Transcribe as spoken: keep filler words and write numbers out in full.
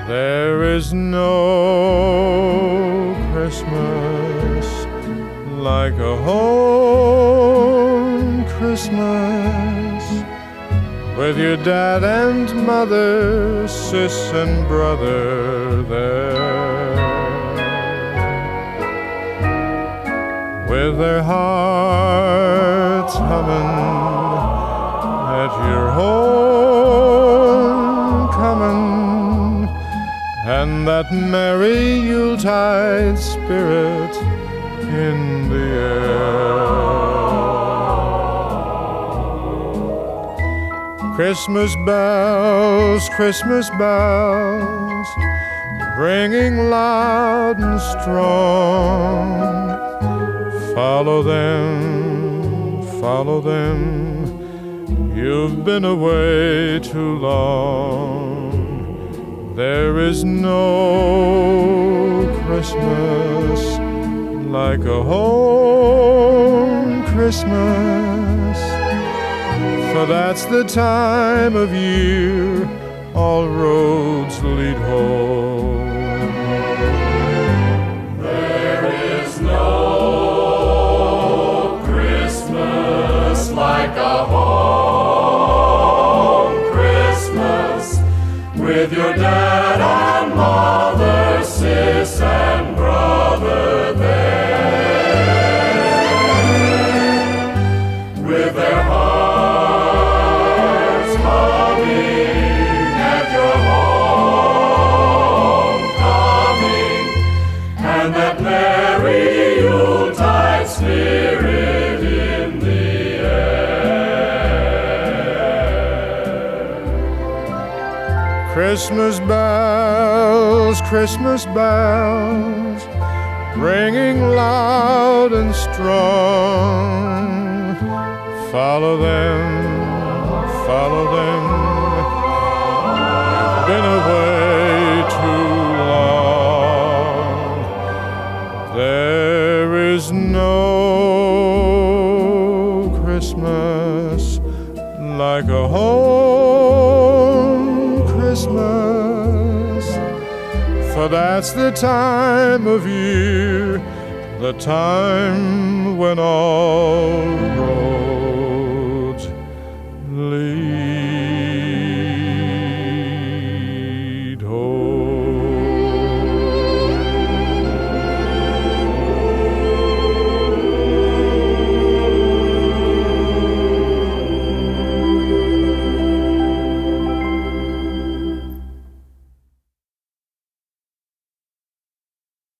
There is no Christmas like a home Christmas, with your dad and mother, sis and brother there, with their hearts humming at your homecoming, and that merry Yuletide spirit in the air. Christmas bells, Christmas bells, ringing loud and strong. Follow them, follow them, you've been away too long. There is no Christmas like a home Christmas, for that's the time of year all roads lead home. There is no Christmas like a home Christmas, with your dad and mother, sis and brother there, with their hearts humming at your homecoming, and that merry Yuletide spirit in the air. Christmas bells, Christmas bells, ringing loud and strong. Follow them, follow them, you've been away too long. There is no Christmas like a home Christmas, for that's the time of year, the time when all roads lead home.